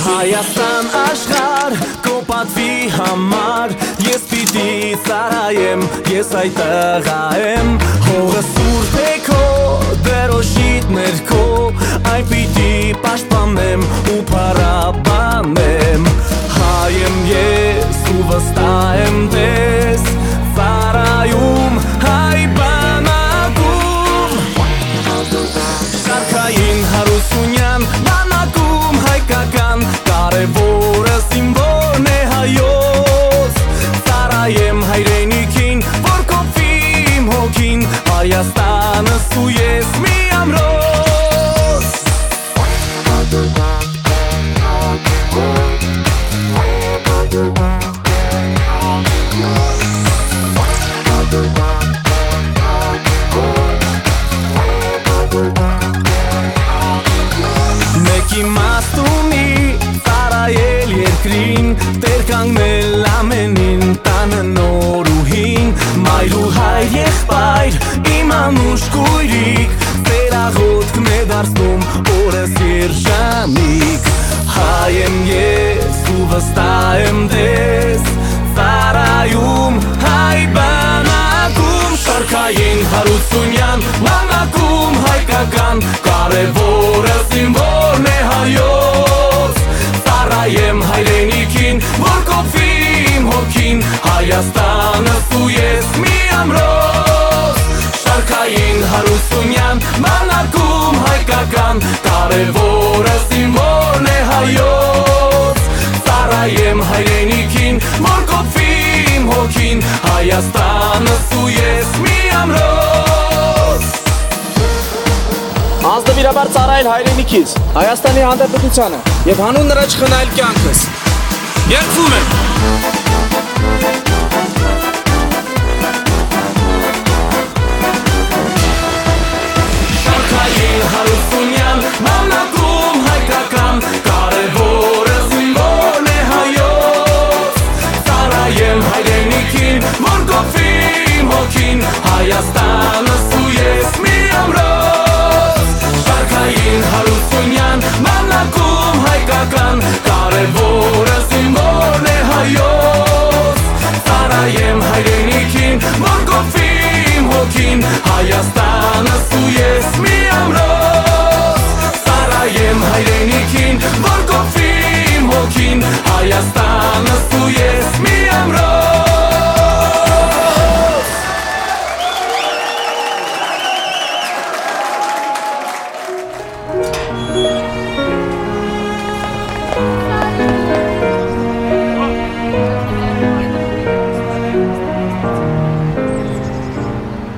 Հայաստան աշխարհ կոպատվի համար ես պիտի ծառայեմ, ես այդ տղա եմ հողը սուրբ է քո դրոշիդ ներքո այն պիտի պաշտպանեմ ու փառաբանեմ հայ եմ ես ու վստահ եմ դες ծառայում հայ բանակում շարքային հարությունյան բանակում հայկական կարևորը սիմվոլն է հայոց ծառայեմ հայրենիքին որ կոփվի իմ հոգին Հայաստանս ու ես մի ամրոց Մեկի մաստունի ծառայել երկրին Տեր կանգնել ամենին տանը նորուհին Մայր ու հայր եղբայր իմ անուշ կույրիկ Ձեր աղոթքն է դարձնում օրս երջանիկ Հայ եմ ես ու վստահ եմ դες ծառայում հայ բանակում Շարքային հարությունյան բանակում հայկական կարևորը սիմվոլն է հայոց Ծառայեմ հայրենիքին որ կոփվի իմ հոգին Հայաստանս ու ես մի ամրոց Շարքային հարությունյան բանակում հայկական կարևորը սիմվոլն է հայոց Ծառայեմ հայրենիքին որ կոփվի իմ հոգին Հայաստանս ու ես մի ամրոց Անձնվիրաբար ծառայել հայրենիքից, Հայաստանի Հանրապետությանը և հանուն նրա չխնայել կյանքս։ Երգում եմ